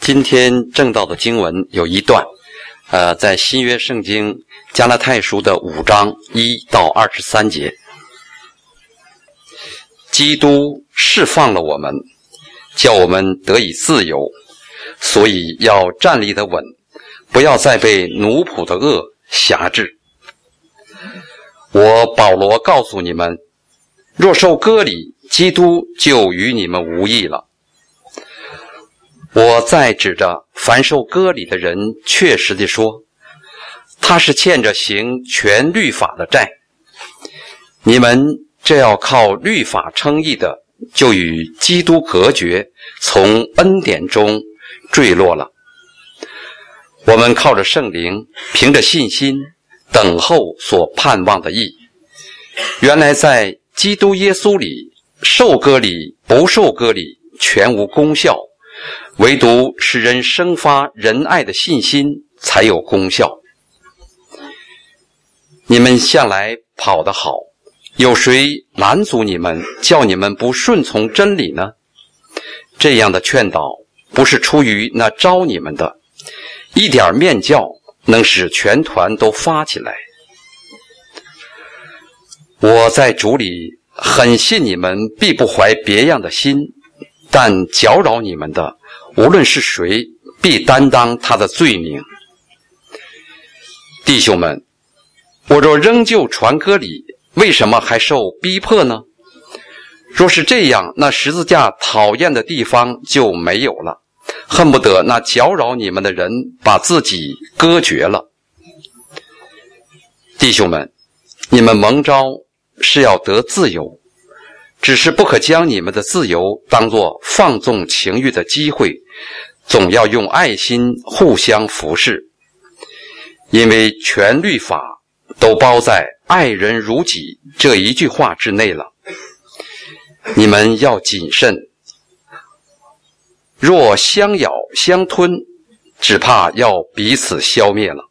今天正道的经文有一段，在新约圣经加拉太书的5章1到23节。基督释放了我们，叫我们得以自由，所以要站立得稳，不要再被奴仆的恶辖制。我保罗告诉你们，若受割礼，基督就与你们无异了。我再指着凡受割礼的人确实地说，他是欠着行全律法的债。你们这要靠律法称义的，就与基督隔绝，从恩典中坠落了。我们靠着圣灵，凭着信心等候所盼望的义。原来在基督耶稣里，受割礼不受割礼全无功效，唯独使人生发仁爱的信心才有功效。你们向来跑得好，有谁拦阻你们，叫你们不顺从真理呢？这样的劝导不是出于那招你们的，一点面教能使全团都发起来。我在主里很信你们必不怀别样的心，但搅扰你们的无论是谁，必担当他的罪名。弟兄们，我若仍旧传割礼，为什么还受逼迫呢？若是这样，那十字架讨厌的地方就没有了，恨不得那搅扰你们的人把自己割绝了。弟兄们，你们蒙召是要得自由，只是不可将你们的自由当作放纵情欲的机会，总要用爱心互相服侍，因为全律法都包在爱人如己这一句话之内了。你们要谨慎，若相咬相吞，只怕要彼此消灭了。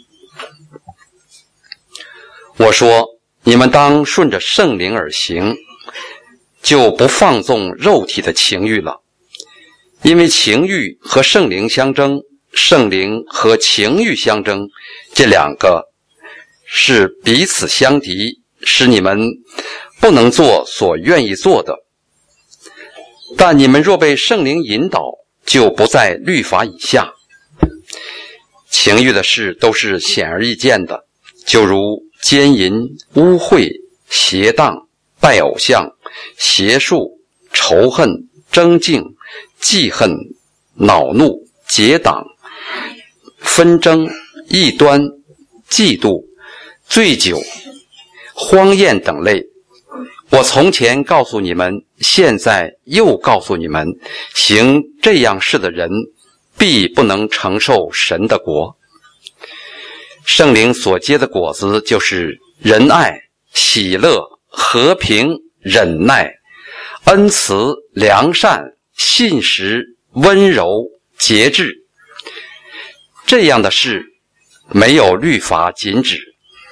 我说，你们当顺着圣灵而行，就不放纵肉体的情欲了。因为情欲和圣灵相争，圣灵和情欲相争，这两个是彼此相敌，使你们不能做所愿意做的。但你们若被圣灵引导，就不在律法以下。情欲的事都是显而易见的，就如奸淫、污秽、邪荡、拜偶像、邪术、仇恨、争竞、记恨、恼怒、结党、纷争、异端、嫉妒、醉酒、荒宴等类。我从前告诉你们，现在又告诉你们，行这样事的人必不能承受神的国。圣灵所结的果子就是仁爱、喜乐、和平、忍耐、恩慈、良善、信实、温柔、节制。这样的事没有律法禁止。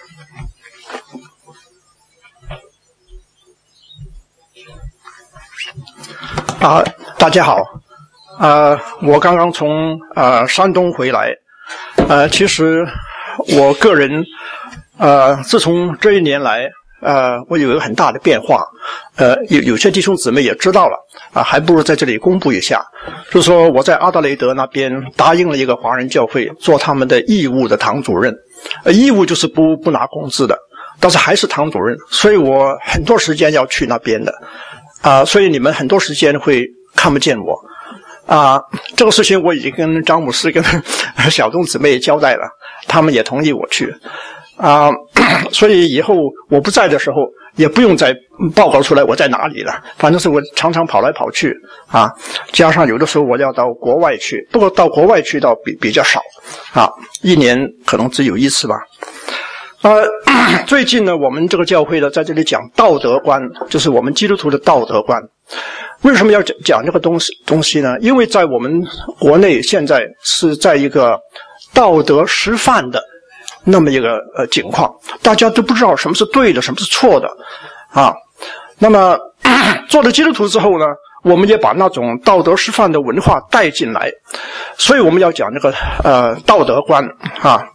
大家好，我刚刚从山东回来，其实我个人自从这一年来我有一个很大的变化，有些弟兄姊妹也知道了还不如在这里公布一下，就是说我在阿德雷德那边答应了一个华人教会做他们的义务的堂主任，义务就是不拿工资的，但是还是堂主任，所以我很多时间要去那边的所以你们很多时间会看不见我这个事情我已经跟张牧师跟小东姊妹交代了，他们也同意我去所以以后我不在的时候也不用再报告出来我在哪里了，反正是我常常跑来跑去加上有的时候我要到国外去，不过到国外去倒比较少一年可能只有一次吧。最近呢，我们这个教会呢，在这里讲道德观，就是我们基督徒的道德观。为什么要讲这个东西呢？因为在我们国内现在是在一个道德失范的那么一个情况，大家都不知道什么是对的，什么是错的那么做了基督徒之后呢， 我们也把那种道德师范的文化带进来，所以我们要讲这个道德观啊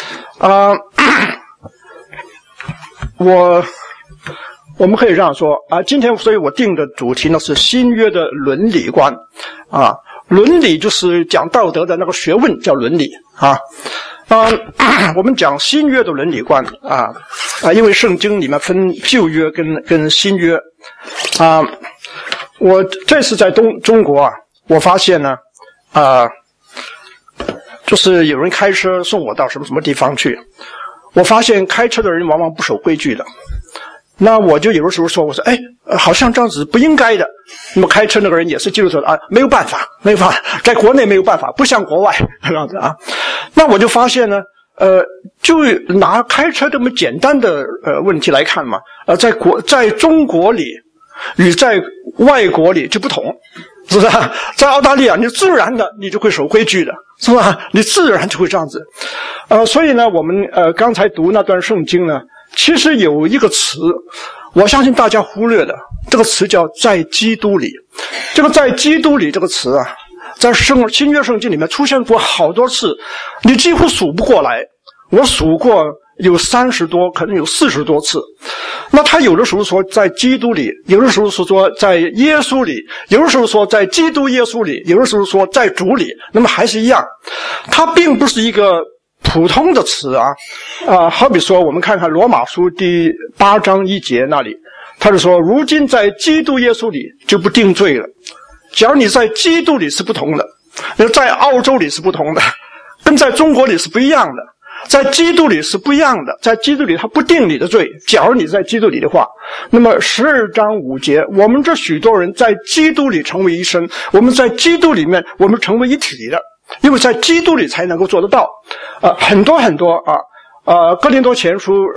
我们可以这样说啊，今天所以我定的主题呢是新约的伦理观啊，伦理就是讲道德的那个学问叫伦理啊。我们讲新约的伦理观因为圣经里面分旧约跟新约我这次在中国我发现呢就是有人开车送我到什么地方去，我发现开车的人往往不守规矩的，那我就有的时候说，我说好像这样子不应该的。那么开车那个人也是基督徒没有办法，在国内没有办法，不像国外这样子啊。那我就发现呢，就拿开车这么简单的问题来看嘛，在中国里与在外国里就不同，是不是？在澳大利亚，你自然的你就会守规矩的，是吧？你自然就会这样子。所以呢，我们刚才读那段圣经呢，其实有一个词，我相信大家忽略的，这个词叫在基督里。这个在基督里这个词在新约圣经里面出现过好多次，你几乎数不过来。我数过有30多，可能有40多次。那他有的时候说在基督里，有的时候说在耶稣里，有的时候说在基督耶稣里，有的时候说在主里，那么还是一样，它并不是一个普通的词好比说我们看看罗马书第8章1节那里，他就说如今在基督耶稣里就不定罪了。假如你在基督里是不同的，在澳洲里是不同的，跟在中国里是不一样的，在基督里是不一样的，在基督里他不定你的罪。假如你在基督里的话，那么12章5节，我们这许多人在基督里成为一身，我们在基督里面我们成为一体的，因为在基督里才能够做得到很多哥林多前书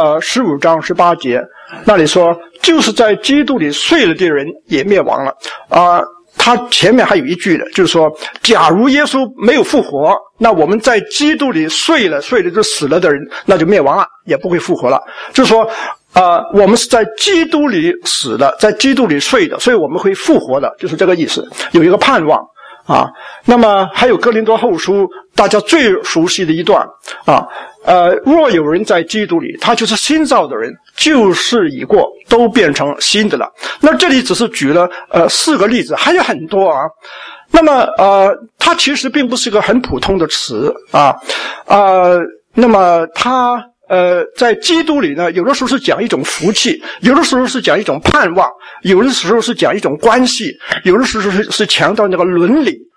15章18节那里说，就是在基督里睡了的人也灭亡了他前面还有一句的，就是说假如耶稣没有复活，那我们在基督里睡了就死了的人那就灭亡了，也不会复活了。就是说我们是在基督里死的，在基督里睡的，所以我们会复活的，就是这个意思，有一个盼望那么还有哥林多后书大家最熟悉的一段若有人在基督里，他就是新造的人，旧事已过，都变成新的了。那这里只是举了4个例子，还有很多那么它其实并不是一个很普通的词那么它在基督里呢，有的时候是讲一种福气，有的时候是讲一种盼望，有的时候是讲一种关系，有的时候是强调那个伦理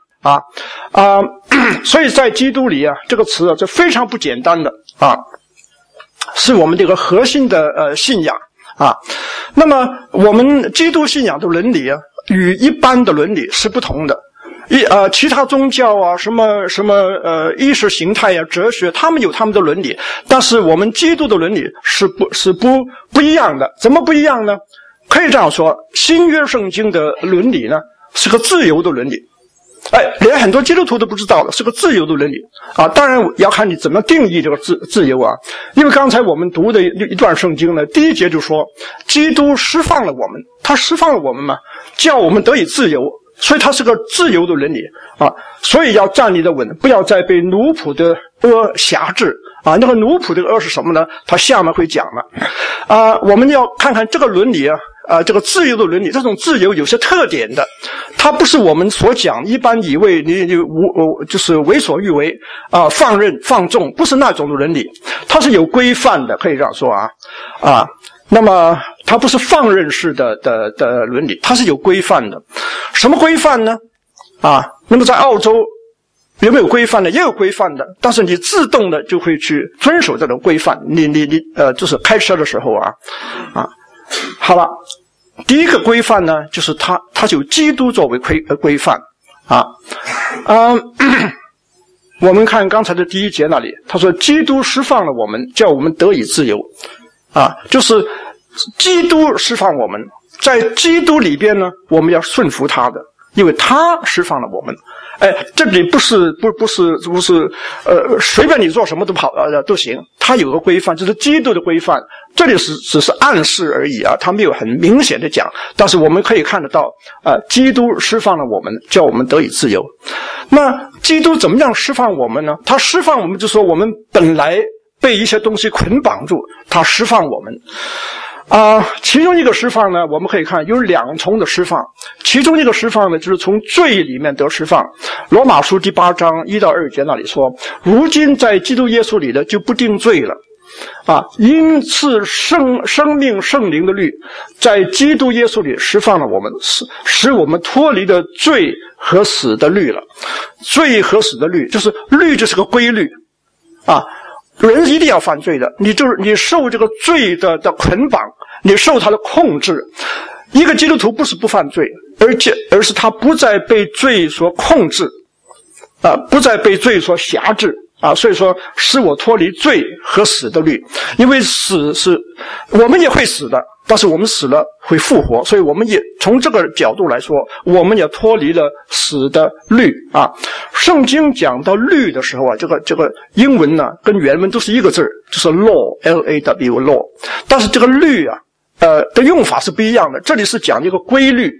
所以在基督里这个词是非常不简单的是我们这个核心的信仰那么我们基督信仰的伦理与一般的伦理是不同的。其他宗教什么意识形态哲学，他们有他们的伦理，但是我们基督的伦理是不一样的。怎么不一样呢？可以这样说，新约圣经的伦理呢是个自由的伦理。连很多基督徒都不知道的，是个自由的伦理当然要看你怎么定义这个自由因为刚才我们读的一段圣经呢，第1节就说基督释放了我们，他释放了我们嘛，叫我们得以自由，所以它是个自由的伦理所以要站立的稳，不要再被奴仆的辖制那个奴仆的是什么呢？他下面会讲了我们要看看这个伦理这个自由的伦理，这种自由有些特点的，它不是我们所讲一般以为你就是为所欲为放任放纵，不是那种的伦理，它是有规范的，可以这样说那么它不是放任式的伦理，它是有规范的。什么规范呢？那么在澳洲有没有规范的？也有规范的，但是你自动的就会去遵守这种规范。你就是开车的时候好了，第一个规范呢，就是它有基督作为规范我们看刚才的第1节那里，他说基督释放了我们，叫我们得以自由就是基督释放我们，在基督里边呢，我们要顺服他的， 因为他释放了我们。这里不是随便你做什么都行，它有个规范，就是基督的规范。这里只是暗示而已啊，他没有很明显的讲，但是我们可以看得到基督释放了我们，叫我们得以自由。那基督怎么样释放我们呢？他释放我们，就是说我们本来被一些东西捆绑住，他释放我们。其中一个释放呢，我们可以看有两重的释放。其中一个释放呢，就是从罪里面得释放。罗马书第8章1到2节那里说，如今在基督耶稣里的就不定罪了。因赐生命圣灵的律，在基督耶稣里释放了我们，使我们脱离了罪和死的律了。罪和死的律，就是律就是个规律人一定要犯罪的，你受这个罪的捆绑，你受他的控制。一个基督徒不是不犯罪，而是他不再被罪所控制，不再被罪所辖制所以说使我脱离罪和死的律。因为死是我们也会死的，但是我们死了会复活，所以我们也从这个角度来说，我们也脱离了死的律圣经讲到律的时候这个英文呢跟原文都是一个字，就是 law L-A-W law， 但是这个律的用法是不一样的。这里是讲一个规律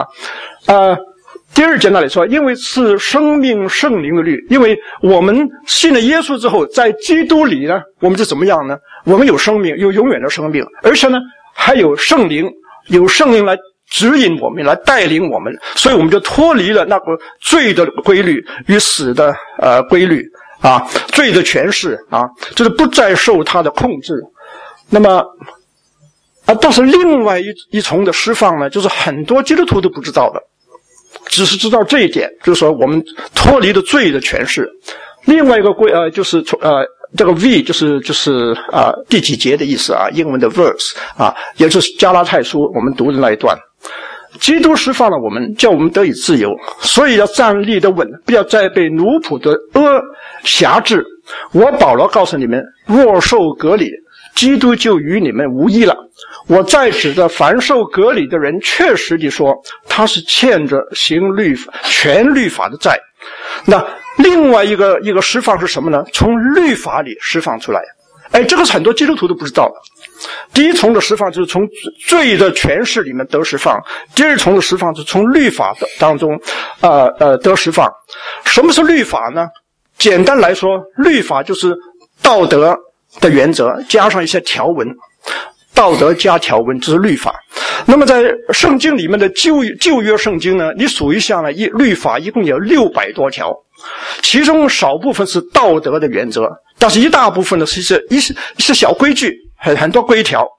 第2节那里说，因为是生命圣灵的律，因为我们信了耶稣之后，在基督里呢，我们就怎么样呢？我们有生命，有永远的生命，而且呢还有圣灵，有圣灵来指引我们，来带领我们，所以我们就脱离了那个罪的规律与死的规律罪的权势就是不再受它的控制。那么但是另外一重的释放呢，就是很多基督徒都不知道的，只是知道这一点，就是说我们脱离了罪的权势。另外一个就是这个 V 就是第几节的意思英文的 verse 也就是加拉太书我们读的那一段。基督释放了我们，叫我们得以自由，所以要站立得稳，不要再被奴仆的恶辖制。我保罗告诉你们，若受割礼，基督就与你们无异了。我再指着凡受割礼的人，确实地说，他是欠着行全律法的债。那另外一个释放是什么呢？从律法里释放出来。这个是很多基督徒都不知道的。第一重的释放就是从罪的权势里面得释放，第二重的释放是从律法当中得释放。什么是律法呢？简单来说，律法就是道德的原则加上一些条文，道德加条文就是律法。那么在圣经里面的旧约圣经呢，你数一下呢，律法一共有600多条，其中少部分是道德的原则，但是一大部分呢是小规矩，很多规条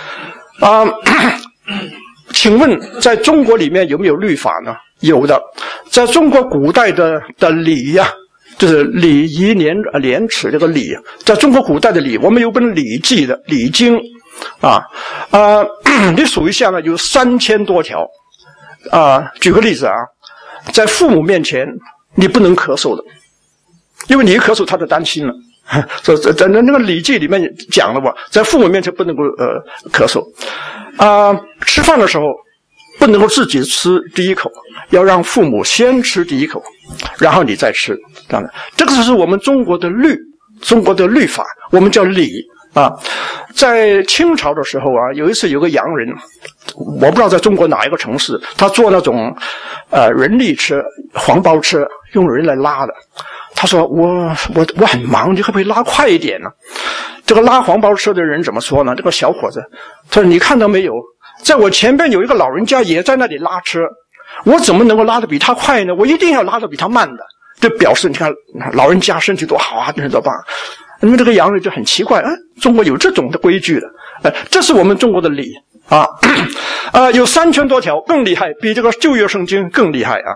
请问在中国里面有没有律法呢？有的。在中国古代的礼就是礼仪廉耻这个礼，在中国古代的礼，我们有本礼记的礼经你数一下呢，有3000多条举个例子在父母面前你不能咳嗽的，因为你一咳嗽他就担心了。在那个礼记里面讲了在父母面前不能够咳嗽吃饭的时候不能够自己吃第一口，要让父母先吃第一口，然后你再吃。当然，这个是我们中国的律法，我们叫礼在清朝的时候有一次有个洋人，我不知道在中国哪一个城市，他坐那种人力车、黄包车，用人来拉的。他说我很忙，你可不可以拉快一点呢？这个拉黄包车的人怎么说呢？这个小伙子他说，你看到没有，在我前边有一个老人家也在那里拉车，我怎么能够拉得比他快呢？我一定要拉得比他慢的。这表示你看老人家身体多好真是多棒。那么这个洋人就很奇怪中国有这种的规矩的这是我们中国的礼有3000多条，更厉害，比这个旧约圣经更厉害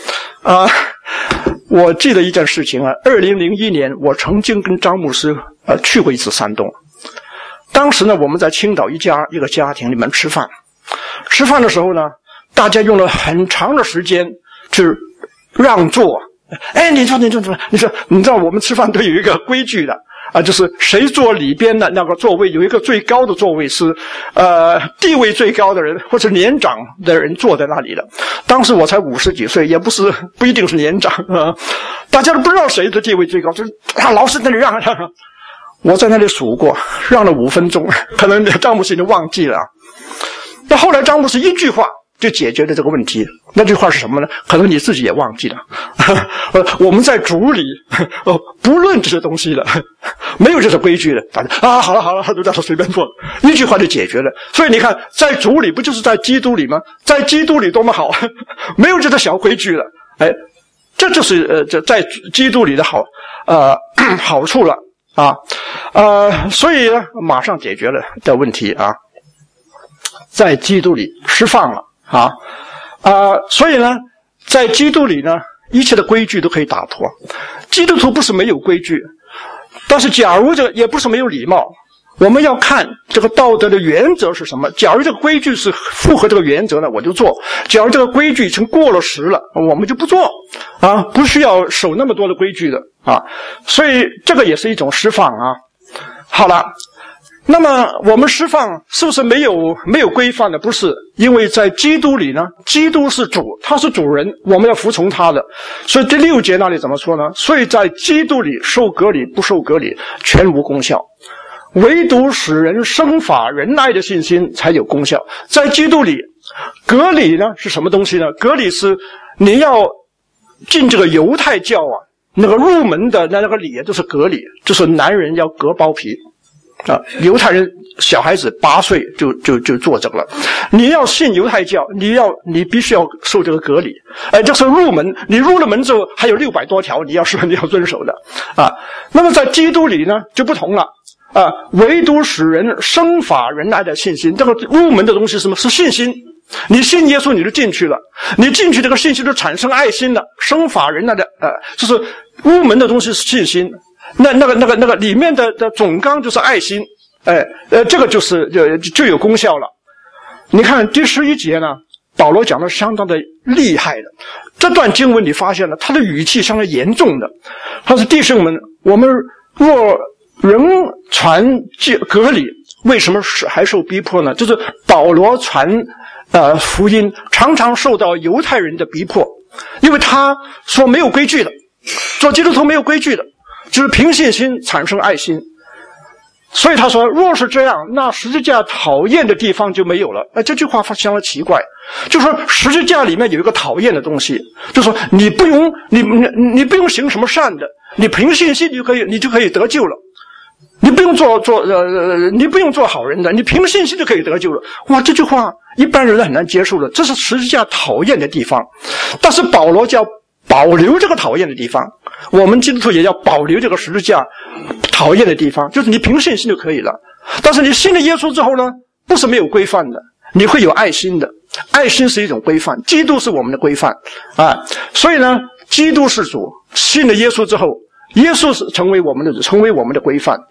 我记得一件事情2001年我曾经跟张牧师去过一次山东。当时呢我们在青岛一个家庭里面吃饭的时候呢，大家用了很长的时间去让座。你说你知道我们吃饭都有一个规矩的就是谁坐里边的那个座位，有一个最高的座位是地位最高的人或者年长的人坐在那里的。当时我才50几岁，也不一定是年长大家都不知道谁的地位最高，就是老是在那里让。我在那里数过，让了5分钟，可能张牧师已经忘记了。那后来张牧师一句话就解决了这个问题，那句话是什么呢？可能你自己也忘记了。我们在主里不论这些东西了，没有这些规矩了，反正好了，都让他随便做，一句话就解决了。所以你看，在主里不就是在基督里吗？在基督里多么好，没有这些小规矩了。这就是在基督里的好处了所以呢马上解决了的问题在基督里释放了所以呢在基督里呢一切的规矩都可以打破。基督徒不是没有规矩，但是假如也不是没有礼貌，我们要看这个道德的原则是什么。假如这个规矩是符合这个原则呢，我就做；假如这个规矩已经过了时了，我们就不做不需要守那么多的规矩的所以这个也是一种释放好了，那么我们释放是不是没有规范的？不是，因为在基督里呢，基督是主，他是主人，我们要服从他的。所以第6节那里怎么说呢？所以在基督里受割礼不受割礼全无功效，唯独使人生发仁爱的信心才有功效。在基督里，割礼呢是什么东西呢？割礼是你要进这个犹太教那个入门的那个礼就是割礼，就是男人要割包皮犹太人小孩子8岁就做这个了。你要信犹太教，你必须要受这个割礼这是入门。你入了门之后还有600多条你要遵守的那么在基督里呢就不同了唯独使人生发仁爱的信心。这个入门的东西是什么？是信心。你信耶稣你就进去了，你进去这个信心就产生爱心了，生发仁爱的就是入门的东西是信心。那个里面的总纲就是爱心这个就有功效了。你看第11节呢，保罗讲的相当的厉害的。这段经文你发现了他的语气相当严重的。他说弟兄们，我们若仍传割礼，为什么还受逼迫呢？就是保罗传福音常常受到犹太人的逼迫，因为他说没有规矩的，做基督徒没有规矩的，就是凭信心产生爱心。所以他说若是这样，那十字架讨厌的地方就没有了。这句话相当奇怪，就是说十字架里面有一个讨厌的东西，就是说你不用行什么善的，你凭信心你就可以得救了。你不用做好人的，你凭信心就可以得救了。哇，这句话一般人很难接受的，这是十字架讨厌的地方。但是保罗就要保留这个讨厌的地方，我们基督徒也要保留这个十字架讨厌的地方，就是你凭信心就可以了。但是你信了耶稣之后呢，不是没有规范的，你会有爱心的，爱心是一种规范，基督是我们的规范所以呢，基督是主，信了耶稣之后，耶稣是成为我们的主，成为我们的规范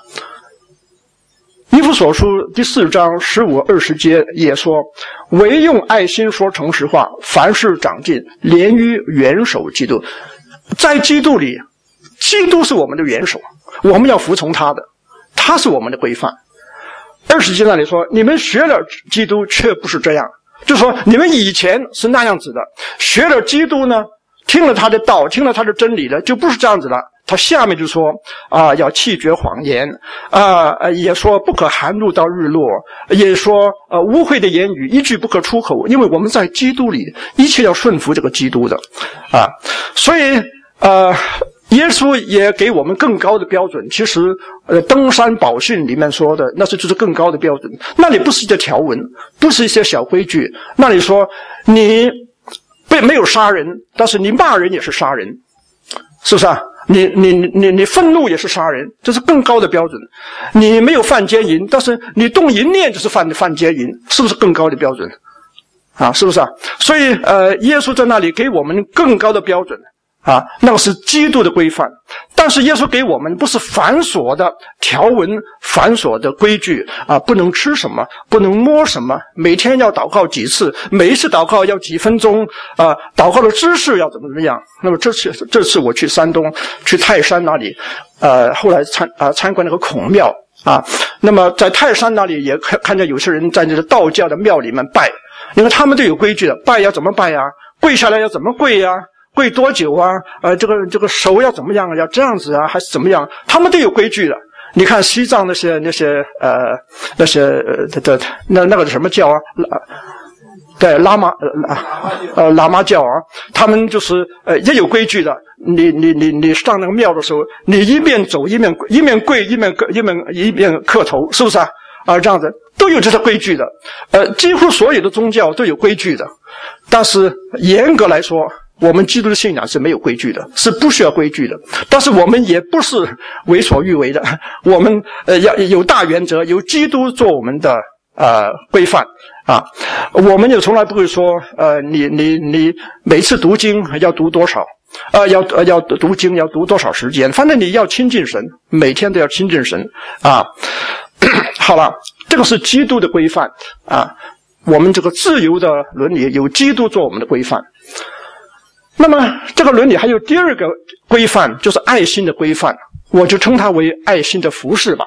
以弗所书第4章15、20节也说，唯用爱心说诚实话，凡事长进，连于元首基督。在基督里，基督是我们的元首，我们要服从他的，他是我们的规范。20节那里说，你们学了基督却不是这样，就是说你们以前是那样子的，学了基督呢，听了他的道，听了他的真理了，就不是这样子了。他下面就说要弃绝谎言也说不可含怒到日落，也说污秽的言语一句不可出口，因为我们在基督里一切要顺服这个基督的所以耶稣也给我们更高的标准。其实登山宝训里面说的那是就是更高的标准，那里不是一些条文，不是一些小规矩，那里说你没有杀人，但是你骂人也是杀人，是不是你愤怒也是杀人，这是更高的标准。你没有犯奸淫，但是你动淫念就是犯奸淫，是不是更高的标准是不是所以耶稣在那里给我们更高的标准啊，那个是基督的规范。但是耶稣给我们不是繁琐的条文、繁琐的规矩啊，不能吃什么，不能摸什么，每天要祷告几次，每一次祷告要几分钟啊，祷告的姿势要怎么样。那么这次我去山东，去泰山那里，后来参观那个孔庙啊，那么在泰山那里也看见有些人在那个道教的庙里面拜，因为他们都有规矩的，拜要怎么拜啊，跪下来要怎么跪啊，跪多久啊？这个手要怎么样啊？要这样子啊，还是怎么样？他们都有规矩的。你看西藏那些那个什么教啊？对，喇嘛教啊，他们就是也有规矩的。你上那个庙的时候，你一边走一面跪一面磕头，是不是啊？这样子都有这些规矩的。几乎所有的宗教都有规矩的，但是严格来说，我们基督的信仰是没有规矩的，是不需要规矩的。但是我们也不是为所欲为的，我们要有大原则，有基督做我们的规范啊。我们也从来不会说你每次读经要读多少要读经要读多少时间，反正你要亲近神，每天都要亲近神啊。好了，这个是基督的规范啊。我们这个自由的伦理有基督做我们的规范。那么这个伦理还有第二个规范，就是爱心的规范，我就称它为爱心的服事吧。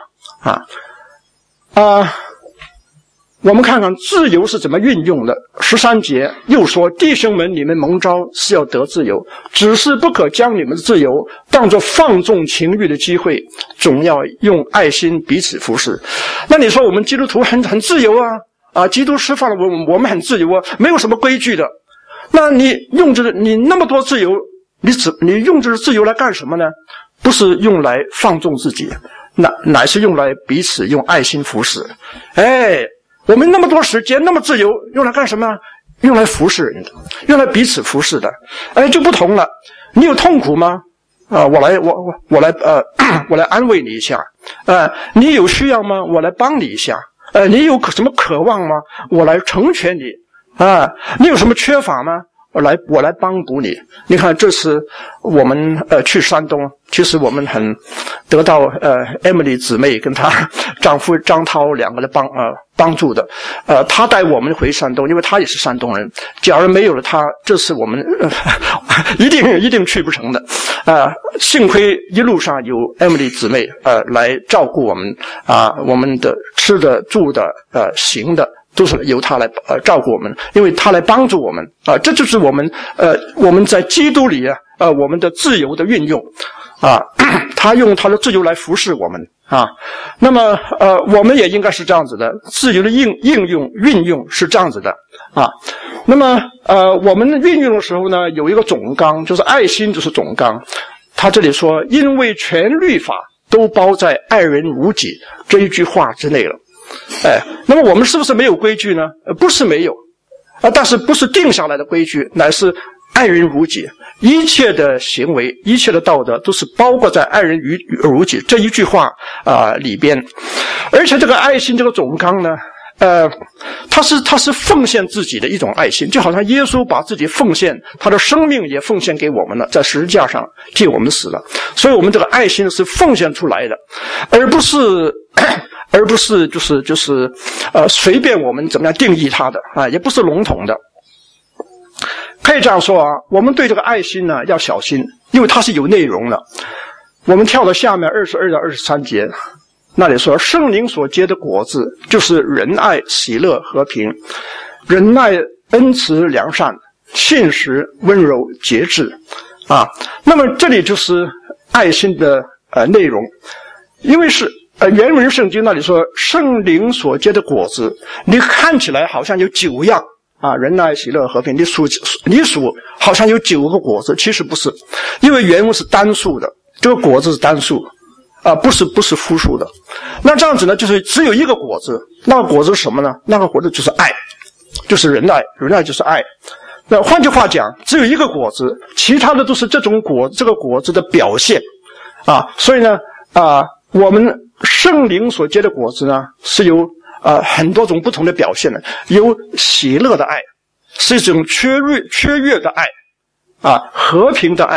我们看看自由是怎么运用的。13节又说，弟兄们，你们蒙召是要得自由，只是不可将你们的自由当作放纵情欲的机会，总要用爱心彼此服事。那你说我们基督徒很自由啊，基督释放了我们很自由啊，没有什么规矩的。那你那么多自由，你用这自由来干什么呢？不是用来放纵自己，乃是用来彼此用爱心服侍。我们那么多时间，那么自由，用来干什么？用来服侍人的，用来彼此服侍的。就不同了。你有痛苦吗？我来安慰你一下。你有需要吗？我来帮你一下。你有什么渴望吗？我来成全你。你有什么缺乏吗？我来帮补你。你看，这次我们去山东，其实我们很得到Emily 姊妹跟她丈夫张涛两个的帮助的。她带我们回山东，因为她也是山东人。假如没有了她，这次我们一定去不成的。幸亏一路上有 Emily 姊妹来照顾我们我们的吃的住的行的。都是由他来照顾我们，因为他来帮助我们这就是我们在基督里我们的自由的运用他用他的自由来服侍我们那么我们也应该是这样子的，自由的运用是这样子的那么我们运用的时候呢，有一个总纲，就是爱心就是总纲。他这里说，因为全律法都包在爱人如己这一句话之内了。那么我们是不是没有规矩呢？不是没有但是不是定下来的规矩，乃是爱人如己。一切的行为，一切的道德都是包括在爱人如己这一句话里边。而且这个爱心这个总纲呢他是奉献自己的一种爱心，就好像耶稣把自己奉献，他的生命也奉献给我们了，在十字架上替我们死了。所以我们这个爱心是奉献出来的，而不是就是随便我们怎么样定义它的也不是笼统的。可以这样说我们对这个爱心呢要小心，因为它是有内容的。我们跳到下面22到23节，那里说，圣灵所结的果子就是仁爱、喜乐、和平、仁爱、恩慈、良善、信实、温柔、节制那么这里就是爱心的内容。因为是原文圣经那里说，圣灵所结的果子，你看起来好像有9样仁爱、喜乐、和平，你数好像有9个果子，其实不是，因为原文是单数的，这个果子是单数不是复数的。那这样子呢，就是只有一个果子，那个果子是什么呢？那个果子就是爱，就是仁爱，仁爱就是爱。那换句话讲，只有一个果子，其他的都是这个果子的表现所以呢我们圣灵所结的果子呢，是由很多种不同的表现的。有喜乐的爱，是一种雀跃的爱和平的爱，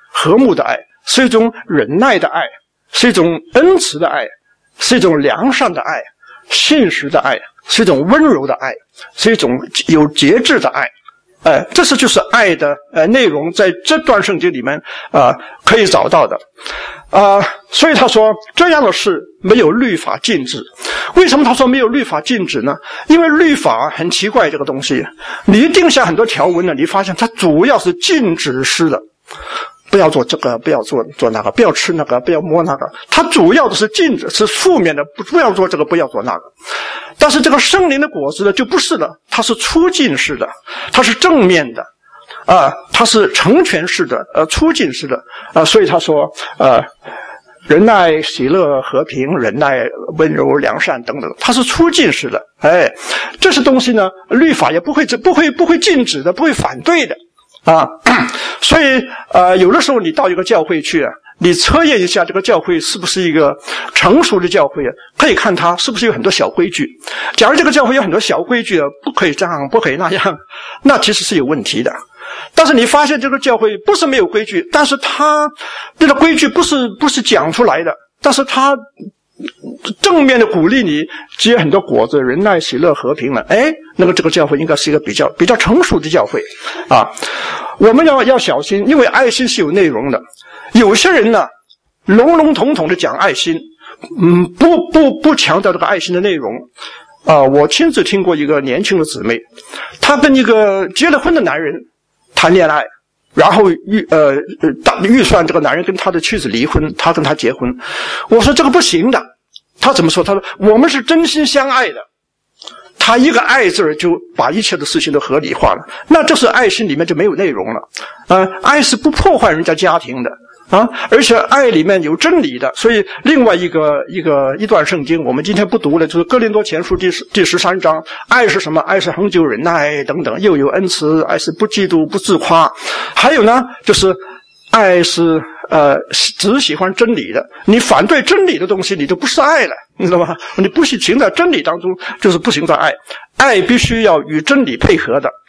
和睦的爱，是一种忍耐的爱，是一种恩慈的爱，是一种良善的爱，信实的爱，是一种温柔的爱，是一种有节制的爱。这是就是爱的内容，在这段圣经里面可以找到的。所以他说这样的事没有律法禁止。为什么他说没有律法禁止呢？因为律法很奇怪，这个东西你定下很多条文了，你发现它主要是禁止式的，不要做这个，不要做那个，不要吃那个，不要摸那个，它主要的是禁止，是负面的，不要做这个，不要做那个。但是这个圣灵的果子呢就不是了，它是促进式的，它是正面的它是成全式的促进式的所以他说仁爱、喜乐、和平、忍耐、温柔、良善等等，它是促进式的。这些东西呢，律法也不会禁止的，不会反对的所以有的时候你到一个教会去你测验一下这个教会是不是一个成熟的教会可以看它是不是有很多小规矩。假如这个教会有很多小规矩不可以这样，不可以那样，那其实是有问题的。但是你发现这个教会不是没有规矩，但是它这个规矩不是讲出来的，但是它正面的鼓励你结很多果子，仁爱、喜乐、和平了。那个这个教会应该是一个比较成熟的教会我们要小心，因为爱心是有内容的。有些人呢笼笼统统的讲爱心，不强调这个爱心的内容我亲自听过一个年轻的姊妹，她跟一个结了婚的男人谈恋爱，然后预算这个男人跟他的妻子离婚，他跟他结婚。我说这个不行的。他怎么说？他说我们是真心相爱的。他一个爱字就把一切的事情都合理化了，那这是爱心里面就没有内容了爱是不破坏人家家庭的而且爱里面有真理的。所以另外一段圣经我们今天不读了，就是哥林多前书第13章，爱是什么？爱是恒久忍耐等等，又有恩慈，爱是不嫉妒不自夸。还有呢就是爱是只喜欢真理的，你反对真理的东西你就不是爱了，你知道吗？你不是行在真理当中，就是不行在爱。爱必须要与真理配合的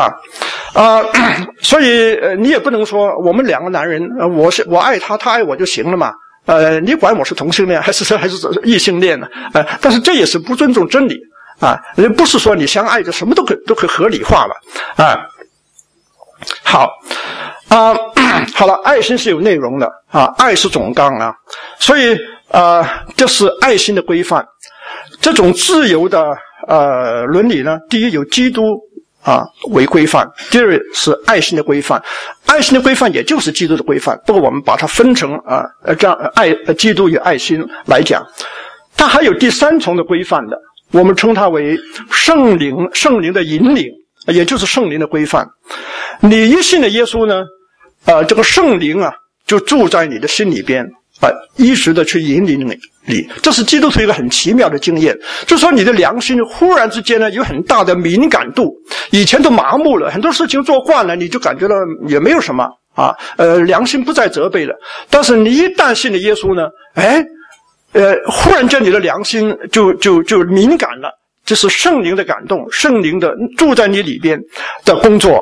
所以你也不能说我们两个男人我爱他，他爱我就行了嘛你管我是同性恋还是异性恋呢但是这也是不尊重真理不是说你相爱就什么都可以合理化了好好了，爱心是有内容的爱是总纲所以这是爱心的规范。这种自由的伦理呢，第一有基督为规范，第二是爱心的规范。爱心的规范也就是基督的规范，不过我们把它分成这样基督与爱心来讲。它还有第三重的规范的，我们称它为圣灵的引领，也就是圣灵的规范。你一信了耶稣呢这个圣灵就住在你的心里边一直的去引领你。这是基督徒一个很奇妙的经验，就是说你的良心忽然之间呢有很大的敏感度，以前都麻木了，很多事情做惯了，你就感觉到也没有什么良心不再责备了。但是你一旦信了耶稣呢忽然间你的良心就敏感了，这是圣灵的感动，圣灵的住在你里边的工作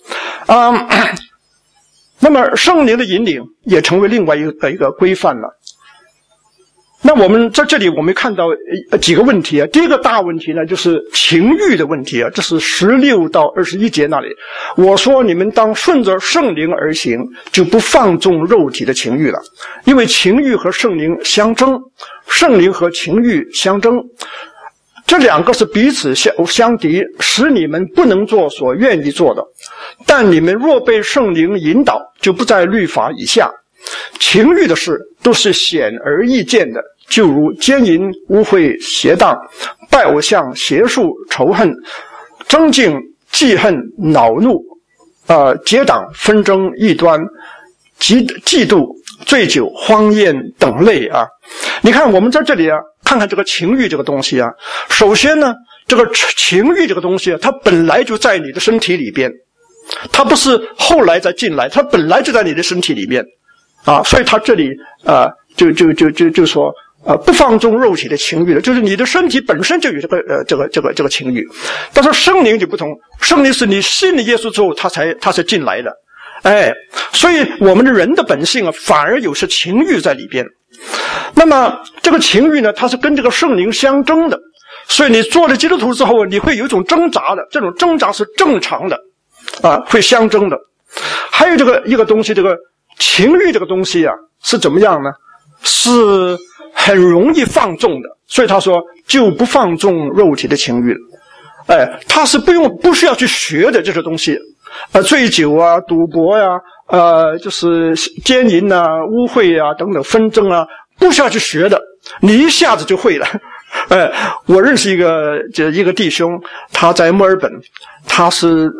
那么圣灵的引领也成为另外一个规范了。那我们在这里我们看到几个问题第一个大问题呢就是情欲的问题这是16到21节那里。我说你们当顺着圣灵而行，就不放纵肉体的情欲了，因为情欲和圣灵相争，圣灵和情欲相争，这两个是彼此相敌，使你们不能做所愿意做的。但你们若被圣灵引导，就不在律法以下。情欲的事都是显而易见的，就如奸淫、污秽、邪荡、拜偶像、邪术、仇恨、争竞、记恨、恼怒、结党、纷争、异端、嫉妒、醉酒、荒宴等类你看我们在这里看看这个情欲这个东西首先呢这个情欲这个东西它本来就在你的身体里边，它不是后来再进来，它本来就在你的身体里面所以他这里就说不放纵肉体的情欲了，就是你的身体本身就有这个情欲。但是圣灵就不同，圣灵是你信了耶稣之后他才进来的所以我们的人的本性啊，反而有些情欲在里边。那么这个情欲呢，它是跟这个圣灵相争的，所以你做了基督徒之后，你会有一种挣扎的，这种挣扎是正常的会相争的。还有这个一个东西，这个情欲这个东西啊，是怎么样呢？是很容易放纵的，所以他说就不放纵肉体的情欲了。他是不需要去学的这些东西，醉酒啊、赌博呀、就是奸淫啊、污秽啊等等纷争啊，不需要去学的，你一下子就会了。我认识一个弟兄，他在墨尔本，他是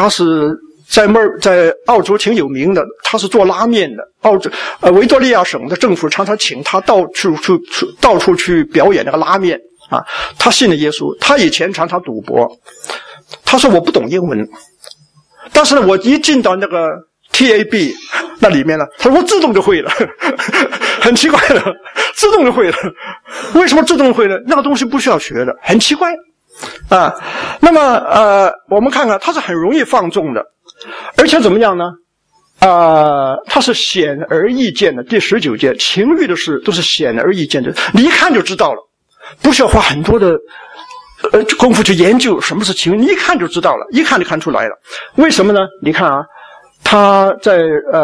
在澳洲挺有名的，他是做拉面的。维多利亚省的政府常常请他到处去表演那个拉面啊。他信了耶稣，他以前常常赌博。他说我不懂英文，但是呢，我一进到那个 TAB 那里面了，他说我自动就会了，很奇怪了，自动就会了。为什么自动会呢？那个东西不需要学的，很奇怪啊。那么我们看看，它是很容易放纵的。而且怎么样呢？它是显而易见的。第19节，情欲的事都是显而易见的，你一看就知道了，不需要花很多的功夫去研究什么是情欲，你一看就知道了，一看就看出来了。为什么呢？你看啊，他在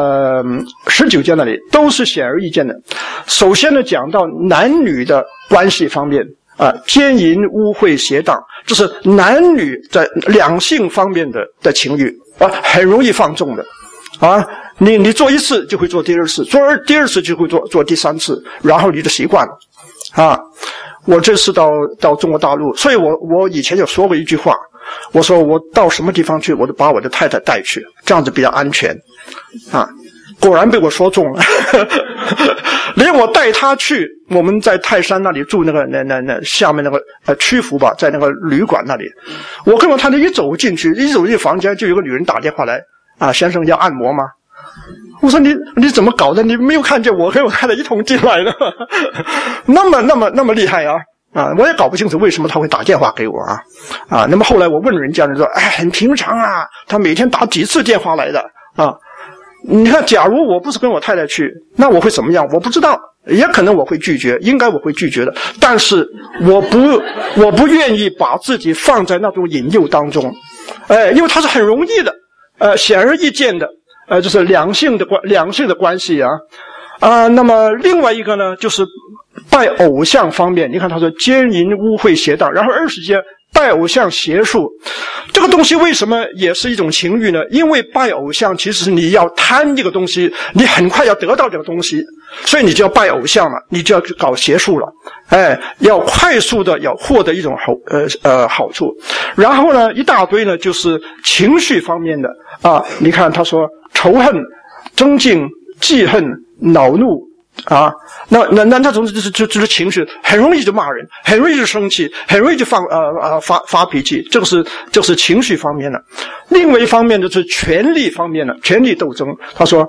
19节那里都是显而易见的。首先呢，讲到男女的关系方面。奸淫、污秽、邪荡，这是男女在两性方面的情欲很容易放纵的你做一次就会做第二次，做第二次就会做第三次，然后你就习惯了我这次到中国大陆，所以我以前就说过一句话，我说我到什么地方去，我都把我的太太带去，这样子比较安全果然被我说中了连我带他去，我们在泰山那里住那下面那个曲阜吧，在那个旅馆那里，我跟我太太一走进房间，就有个女人打电话来先生要按摩吗？我说你怎么搞的？你没有看见我跟我太太一同进来的那么厉害我也搞不清楚为什么他会打电话给我那么后来我问人家，人说很平常他每天打几次电话来的你看，假如我不是跟我太太去，那我会怎么样？我不知道，也可能我会拒绝，应该我会拒绝的。但是我不愿意把自己放在那种引诱当中，因为它是很容易的，显而易见的，就是两性的关系那么另外一个呢，就是拜偶像方面，你看他说奸淫、污秽、邪荡，然后20节拜偶像、邪术，这个东西为什么也是一种情欲呢？因为拜偶像其实你要贪这个东西，你很快要得到这个东西，所以你就要拜偶像了，你就要搞邪术了，要快速的要获得一种好处。然后呢，一大堆呢就是情绪方面的你看他说仇恨、争竞、记恨、恼怒那种就是情绪，很容易就骂人，很容易就生气，很容易就发脾气，这是情绪方面的。另外一方面就是权力方面的，权力斗争。他说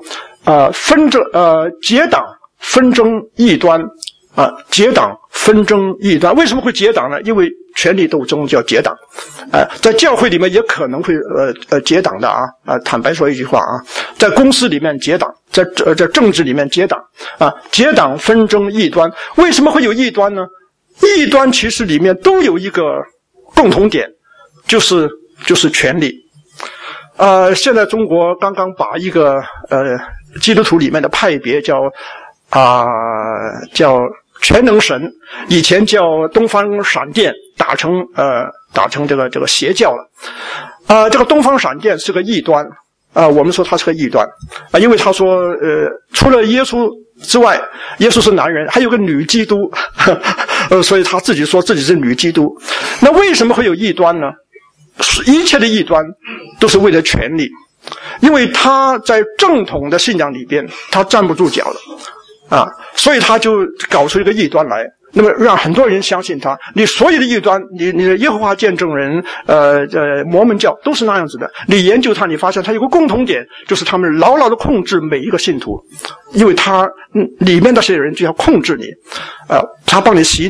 结党纷争异端结党纷争异端，为什么会结党呢？因为权力斗争叫结党，在教会里面也可能会结党的坦白说一句话在公司里面结党，在政治里面结党结党纷争异端。为什么会有异端呢？异端其实里面都有一个共同点，就是权力。现在中国刚刚把一个基督徒里面的派别叫全能神，以前叫东方闪电，打成这个邪教了。这个东方闪电是个异端我们说他是个异端因为他说除了耶稣之外，耶稣是男人，还有个女基督所以他自己说自己是女基督。那为什么会有异端呢？一切的异端都是为了权力，因为他在正统的信仰里边他站不住脚了所以他就搞出一个异端来，那么让很多人相信他。你所有的异端，你的耶和华见证人摩门教都是那样子的。你研究他，你发现他有个共同点，就是他们牢牢的控制每一个信徒，因为他里面那些人就要控制你他帮你洗脑的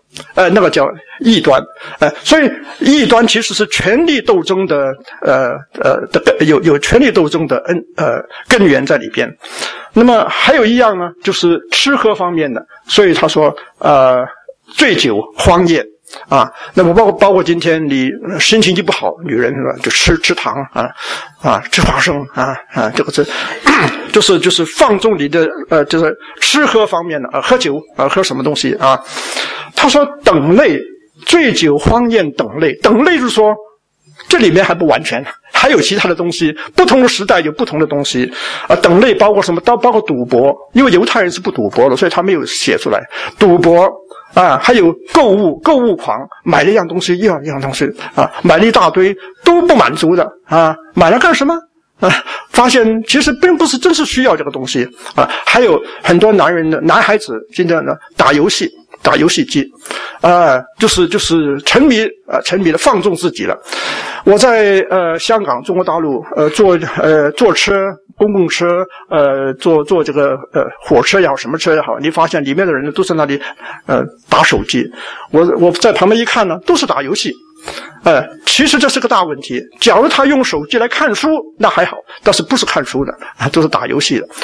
那个叫异端，所以异端其实是权力斗争的有权力斗争的根源在里边。那么还有一样呢，就是吃喝方面的，所以他说醉酒荒宴啊，那么包括今天你心情就不好，女人是吧，就吃糖吃花生这个就是放纵你的就是吃喝方面的喝酒喝什么东西啊？他说等类，醉酒荒宴等类就是说这里面还不完全，还有其他的东西，不同的时代有不同的东西等类包括什么？包括赌博，因为犹太人是不赌博的，所以他没有写出来赌博。还有购物狂，买了一样东西，一样东西买了一大堆都不满足的买了干什么？发现其实并不是真是需要这个东西还有很多男孩子今天呢打游戏机就是沉迷的放纵自己了。我在香港中国大陆坐车公共车坐这个火车也好什么车也好，你发现里面的人呢都在那里打手机。我在旁边一看呢，都是打游戏。其实这是个大问题。假如他用手机来看书那还好，但是不是看书的都是打游戏的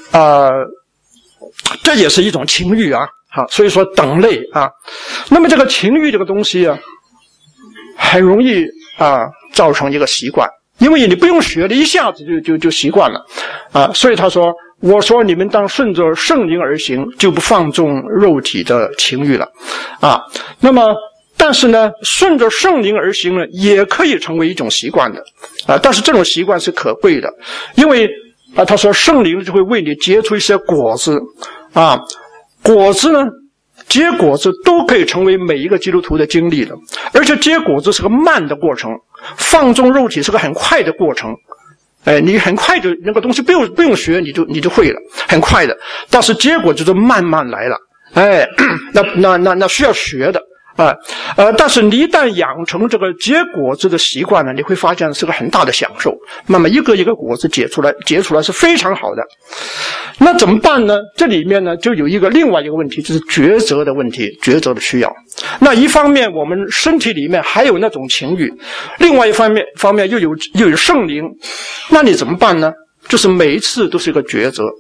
这也是一种情欲所以说等类那么这个情欲这个东西很容易造成一个习惯，因为你不用学的，一下子就习惯了所以他说，我说你们当顺着圣灵而行，就不放纵肉体的情欲了那么但是呢，顺着圣灵而行呢，也可以成为一种习惯的但是这种习惯是可贵的，因为他说圣灵就会为你结出一些果子果子呢，结果子都可以成为每一个基督徒的经历的，而且结果子是个慢的过程，放纵肉体是个很快的过程你很快就那个东西不用学你就会了，很快的，但是结果就是慢慢来了那需要学的但是你一旦养成这个结果子的习惯呢，你会发现是个很大的享受，慢慢一个一个果子结出来是非常好的。那怎么办呢？这里面呢就有另外一个问题，就是抉择的问题，抉择的需要。那一方面我们身体里面还有那种情欲，另外一方面又有圣灵，那你怎么办呢？就是每一次都是一个抉择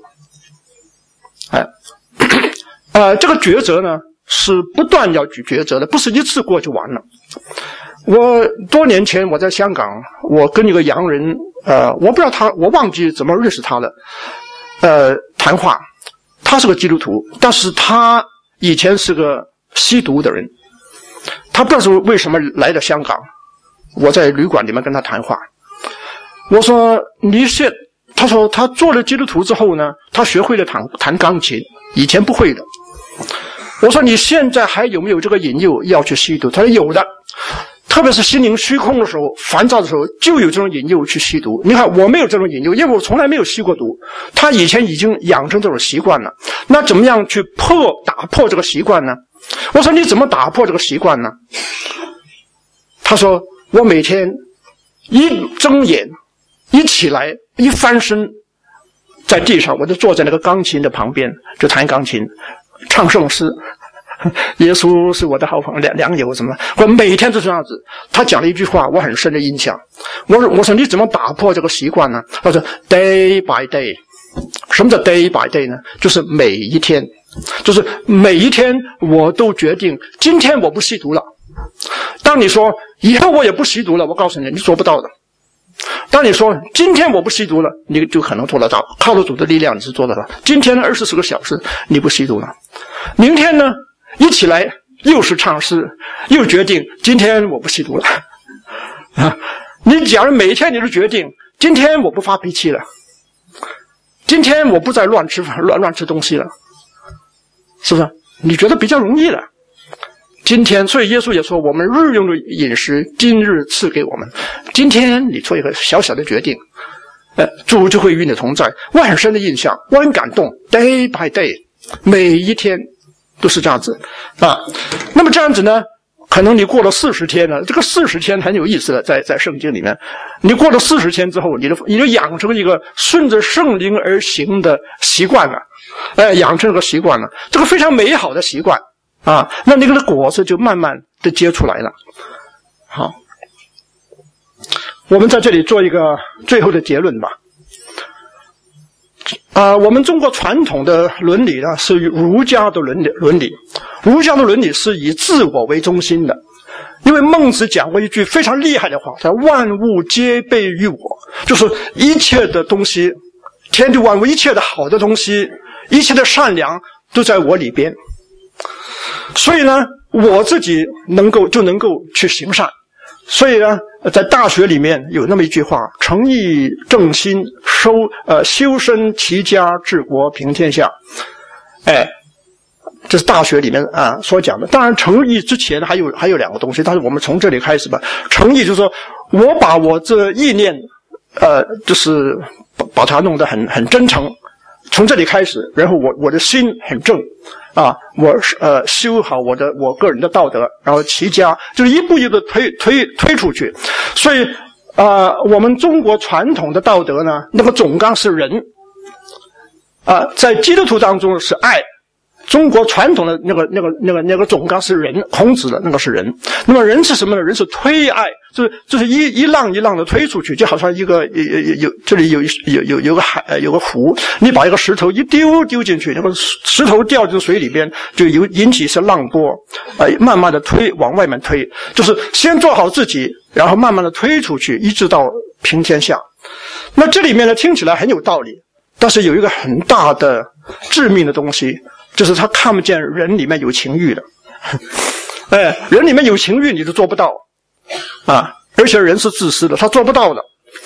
这个抉择呢是不断要去抉择的，不是一次过就完了。我多年前我在香港，我跟一个洋人我不知道我忘记怎么认识他了谈话。他是个基督徒，但是他以前是个吸毒的人，他不知道是为什么来了香港。我在旅馆里面跟他谈话，我说他说他做了基督徒之后呢，他学会了弹钢琴，以前不会的。我说你现在还有没有这个引诱要去吸毒？他说有的，特别是心灵虚空的时候，烦躁的时候，就有这种引诱去吸毒。你看我没有这种引诱，因为我从来没有吸过毒，他以前已经养成这种习惯了。那怎么样去打破这个习惯呢？我说你怎么打破这个习惯呢？他说我每天一睁眼一起来一翻身在地上，我就坐在那个钢琴的旁边就弹钢琴唱圣诗，耶稣是我的好朋友良友什么，我每天都这样子。他讲了一句话我很深的印象，我说你怎么打破这个习惯呢？他说 day by day。 什么叫 day by day 呢？就是每一天，就是每一天我都决定今天我不吸毒了。当你说以后我也不吸毒了，我告诉你，你做不到的。当你说今天我不吸毒了，你就可能做得到，靠着主的力量你是做得到。今天24个小时你不吸毒了，明天呢一起来又是唱诗，又决定今天我不吸毒了你假如每一天你都决定今天我不发脾气了，今天我不再乱吃东西了，是不是你觉得比较容易了？今天所以耶稣也说我们日用的饮食今日赐给我们，今天你做一个小小的决定主就会与你同在。我很深的印象，我很感动， day by day 每一天都是这样子那么这样子呢，可能你过了40天了，这个40天很有意思的，在圣经里面，你过了40天之后，你就养成一个顺着圣灵而行的习惯了养成这个习惯了，这个非常美好的习惯那那个果子就慢慢的结出来了。好，我们在这里做一个最后的结论吧。我们中国传统的伦理呢，是儒家的伦理，儒家的伦理是以自我为中心的。因为孟子讲过一句非常厉害的话，他万物皆备于我，就是一切的东西，天地万物一切的好的东西，一切的善良都在我里边。所以呢，我自己能够去行善。所以呢，在大学里面有那么一句话：诚意正心，修身齐家治国平天下。这是大学里面所讲的。当然，诚意之前还有两个东西，但是我们从这里开始吧。诚意就是说我把我这意念，就是把它弄得很真诚，从这里开始，然后我的心很正。我修好我个人的道德，然后齐家，就是一步一步的推出去。所以我们中国传统的道德呢，那个总纲是仁，在基督徒当中是爱。中国传统的那个总纲是仁，孔子的那个是仁。那么仁是什么呢？仁是推爱，就是一浪一浪的推出去，就好像一个这里有个海，有个湖，你把一个石头一丢进去，那个石头掉进水里边，就引起一些浪波，慢慢的往外面推，就是先做好自己，然后慢慢的推出去，一直到平天下。那这里面呢，听起来很有道理，但是有一个很大的致命的东西。就是他看不见人里面有情欲的，人里面有情欲你就做不到，而且人是自私的，他做不到的，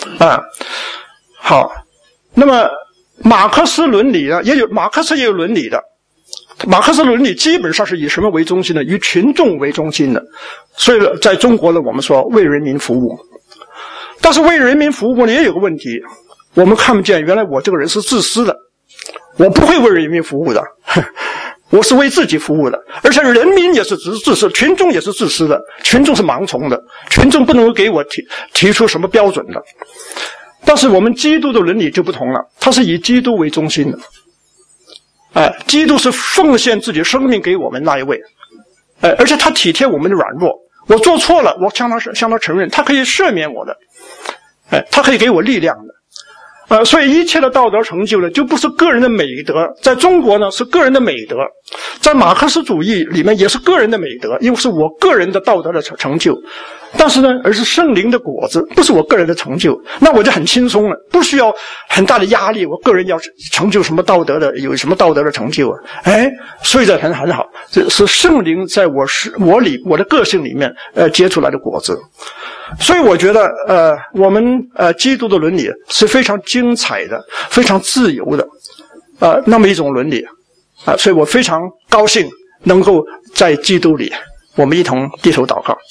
好，那么马克思伦理呢，马克思也有伦理的，马克思伦理基本上是以什么为中心的？以群众为中心的，所以在中国呢，我们说为人民服务，但是为人民服务呢也有个问题，我们看不见原来我这个人是自私的。我不会为人民服务的，我是为自己服务的，而且人民也是自私，群众也是自私的，群众是盲从的，群众不能够给我提出什么标准的。但是我们基督的伦理就不同了，它是以基督为中心的，基督是奉献自己生命给我们那一位，而且他体贴我们的软弱，我做错了，我向他承认，他可以赦免我的，他可以给我力量的。所以一切的道德成就呢，就不是个人的美德，在中国呢是个人的美德，在马克思主义里面也是个人的美德，因为是我个人的道德的成就，但是呢，而是圣灵的果子，不是我个人的成就，那我就很轻松了，不需要很大的压力，我个人要成就什么道德的，有什么道德的成就啊？所以这很好，这是圣灵在我的个性里面结出来的果子。所以我觉得我们基督的伦理是非常精彩的，非常自由的那么一种伦理所以我非常高兴能够在基督里，我们一同低头祷告。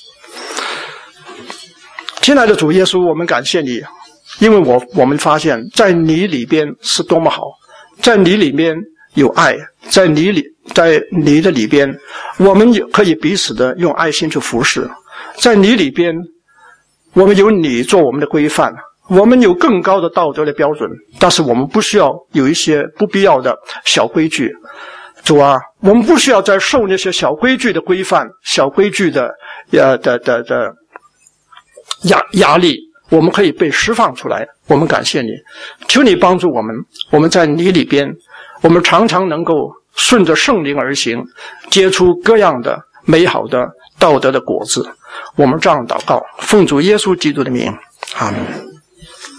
亲爱的主耶稣，我们感谢你，因为我们发现在你里边是多么好，在你里面有爱，在你的里边我们也可以彼此的用爱心去服侍，在你里边我们有你做我们的规范，我们有更高的道德的标准，但是我们不需要有一些不必要的小规矩。主啊，我们不需要再受那些小规矩的规范，小规矩的压力，我们可以被释放出来。我们感谢你，求你帮助我们，我们在你里边，我们常常能够顺着圣灵而行，结出各样的美好的道德的果子。我们这样祷告，奉主耶稣基督的名，阿们。